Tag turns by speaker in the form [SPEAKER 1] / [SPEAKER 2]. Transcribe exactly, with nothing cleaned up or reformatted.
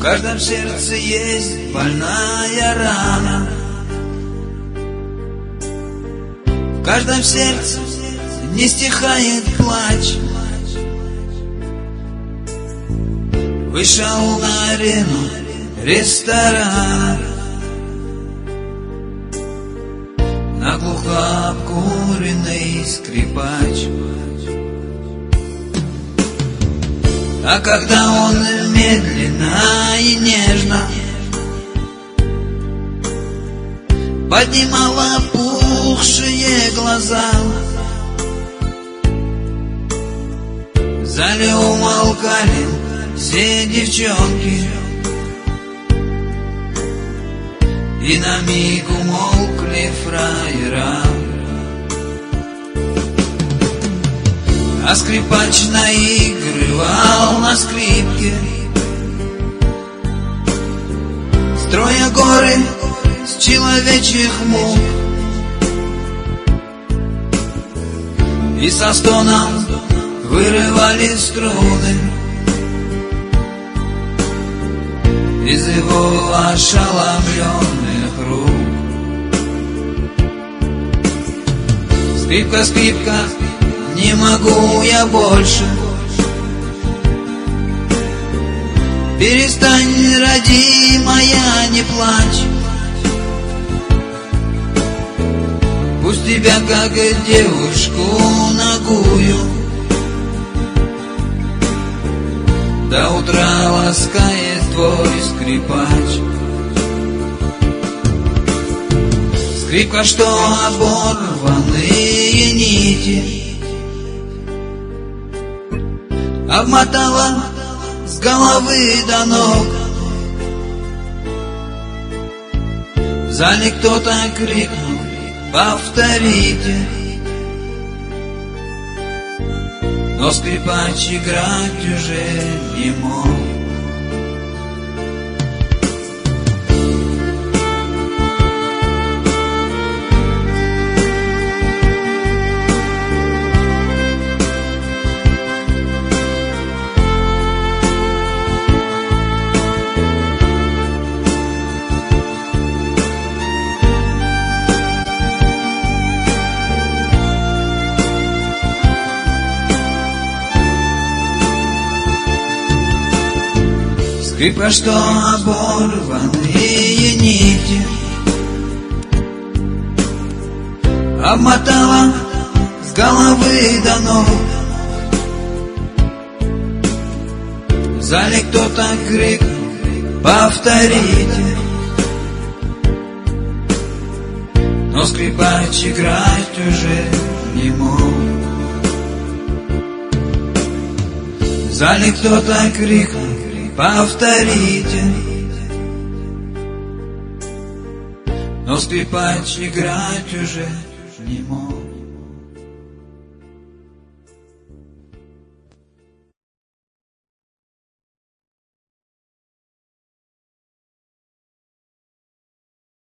[SPEAKER 1] каждом сердце есть больная рана, в каждом сердце не стихает плач. Вышел на арену ресторана, наглухо обкуренный скрипач. А когда он медленно и нежно поднимал опухшие глаза, в зале умолкали все девчонки, и на миг умолкли фраера. А скрипач наигрывал на скрипке, строя горы с человечьих мук, и со стоном вырывали струны из его ошеломленных рук. Скрипка, скрипка, не могу я больше, перестань, родимая, не плачь. Пусть тебя, как девушку нагую, до утра ласкает твой скрипач. Скрипка, что оборванные нити обмотала с головы до ног. В зале кто-то крикнул: повторите. Но скрипач играть уже не мог. Скрипка, что оборванные нити обмотала с головы до ног. В зале кто-то крикнул: повторите. Но скрипач играть уже не мог. В зале кто-то крикнул: повторите. Но скрипач играть уже не мог.